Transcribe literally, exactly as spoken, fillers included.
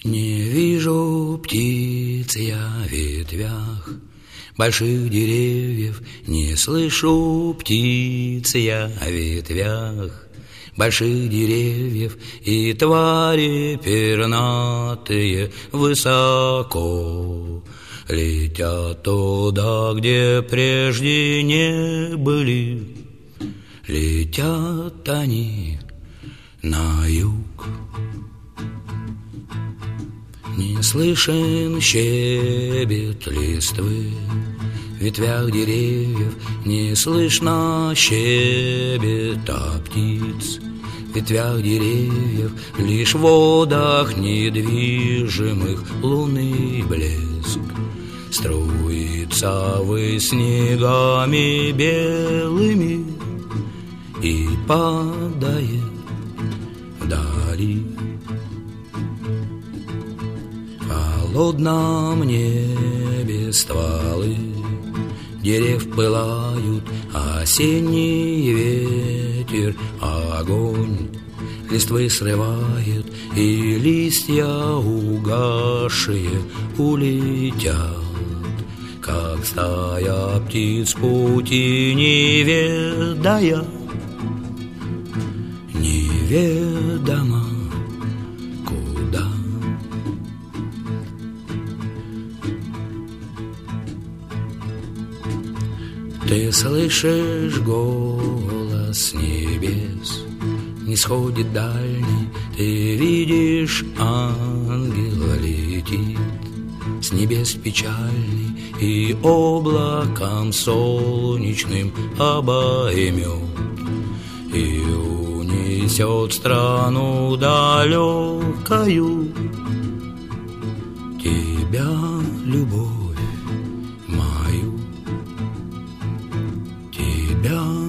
Не вижу птиц я в ветвях больших деревьев, не слышу птиц я в ветвях больших деревьев, и твари пернатые высоко летят туда, где прежде не были. Летят они на юг. Не слышен щебет листвы в ветвях деревьев, не слышно щебета птиц в ветвях деревьев, лишь в водах недвижимых лунный блеск струится вы снегами белыми и падает вдали. В холодном небе стволы дерев пылают, осенний ветер огонь листвы срывает, и листья угасшие улетят, как стая птиц пути не ведая, неведомо куда. Ты слышишь голос небес, не сходит дальний, ты видишь, ангел летит с небес печальный, и облаком солнечным обоймет, и унесет страну далекою тебя, любовь мою, тебя.